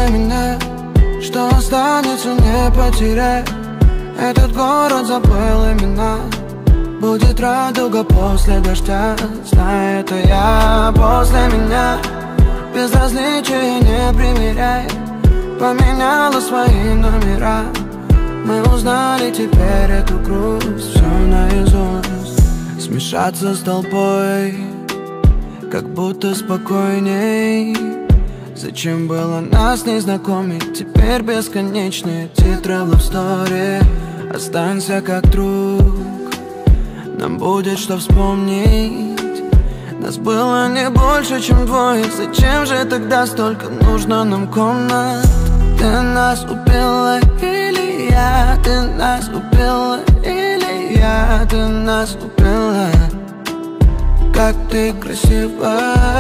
После меня, что останется, не потеряй. Этот город забыл имена. Будет радуга после дождя, знай, это я. После меня безразличие не примеряй. Поменяла свои номера. Мы узнали теперь эту грусть, все наизусть. Смешаться с толпой, как будто спокойней. Зачем было нас не знакомить? Теперь бесконечные титры в love story. Останься как друг, нам будет что вспомнить. Нас было не больше, чем двое. Зачем же тогда столько нужно нам комнат? Ты нас убила или я? Ты нас убила или я? Ты нас убила. Как ты красива.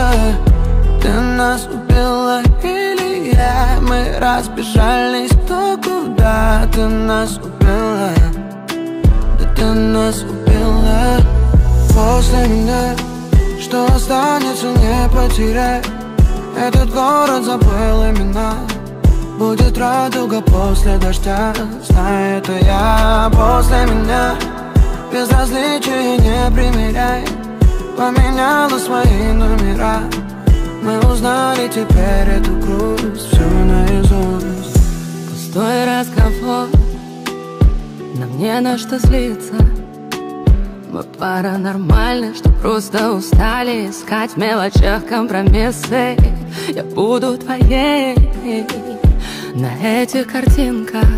Ты нас убила или я? Мы разбежались кто куда. Ты нас убила. Да ты нас убила. После меня, что останется, не потеряй. Этот город забыл имена. Будет радуга после дождя, знай, это я. После меня безразличие не примеряй. Поменяла свои номера. Мы узнали теперь эту грусть, все наизусть. Пустой разговор, нам не на что злиться. Мы пара нормальных, что просто устали искать в мелочах компромиссы. Я буду твоей на этих картинках.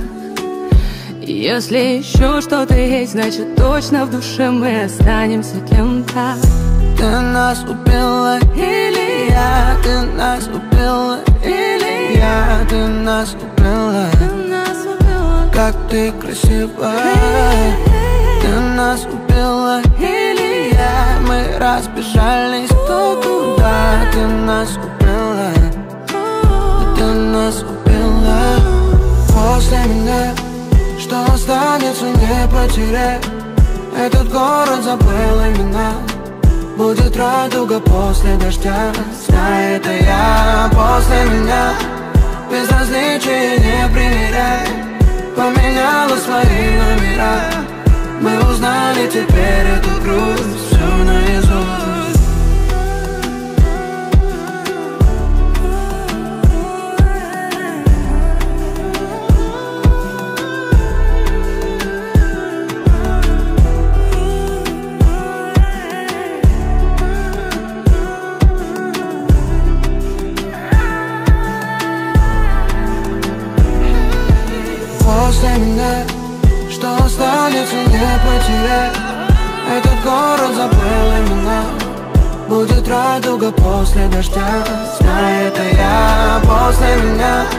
И если еще что-то есть, значит точно в душе мы останемся кем-то. Ты нас убила или я? Ты нас убила или я? Ты нас убила. Как ты красива. Ты нас убила или я? Мы разбежались кто куда. Ты нас убила. Ты нас убила. После меня, что останется, не потеряй. Этот город забыл имена. Будет радуга после дождя, знай, это я. После меня безразличие не примеряй. Поменяла свои номера. Мы узнали теперь эту грусть, все наизусть. После меня, что останется, не потеряй. Этот город забыл имена. Будет радуга после дождя, знай, это я. После меня